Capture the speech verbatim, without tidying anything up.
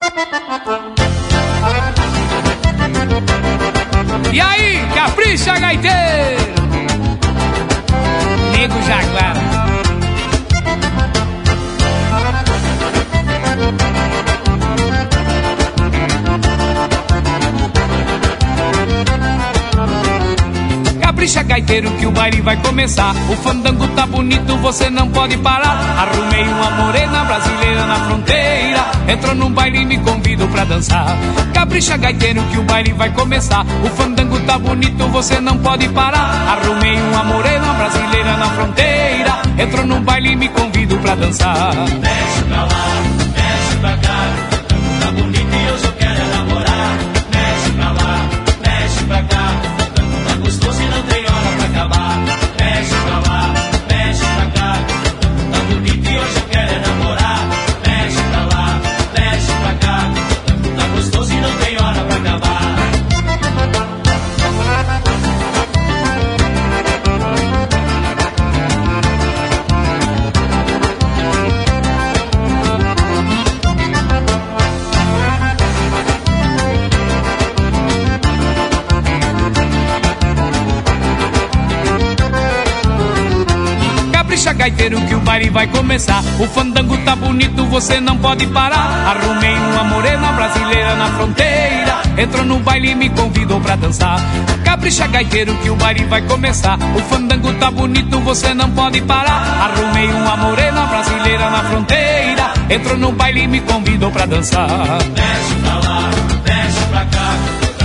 E aí, capricha, gaiteiro, Nego Jaguar. Capricha, gaiteiro, que o baile vai começar. O fandango tá bonito, você não pode parar. Arrumei uma morena brasileira na fronteira. Entrou num baile e me convidou pra dançar. Capricha, gaiteiro, que o baile vai começar. O fandango tá bonito, você não pode parar. Arrumei uma morena brasileira na fronteira. Entrou num baile e me convidou pra dançar. Mexe pra lá, mexe pra cá. O fandango tá bonito e hoje eu quero namorar. Mexe pra lá, mexe pra cá. Gostoso e não tem hora pra acabar. Mexe pra lá, mexe pra cá. Tá bonito e hoje eu quero namorar. Mexe pra lá, mexe pra cá. Tá gostoso e não tem hora pra acabar. Capricha, gaiteiro, que o baile vai começar. O fandango tá bonito, você não pode parar. Arrumei uma morena brasileira na fronteira. Entrou no baile e me convidou pra dançar. Capricha, gaiteiro, que o baile vai começar. O fandango tá bonito, você não pode parar. Arrumei uma morena brasileira na fronteira. Entrou no baile e me convidou pra dançar. Mexe pra lá, mexe pra cá.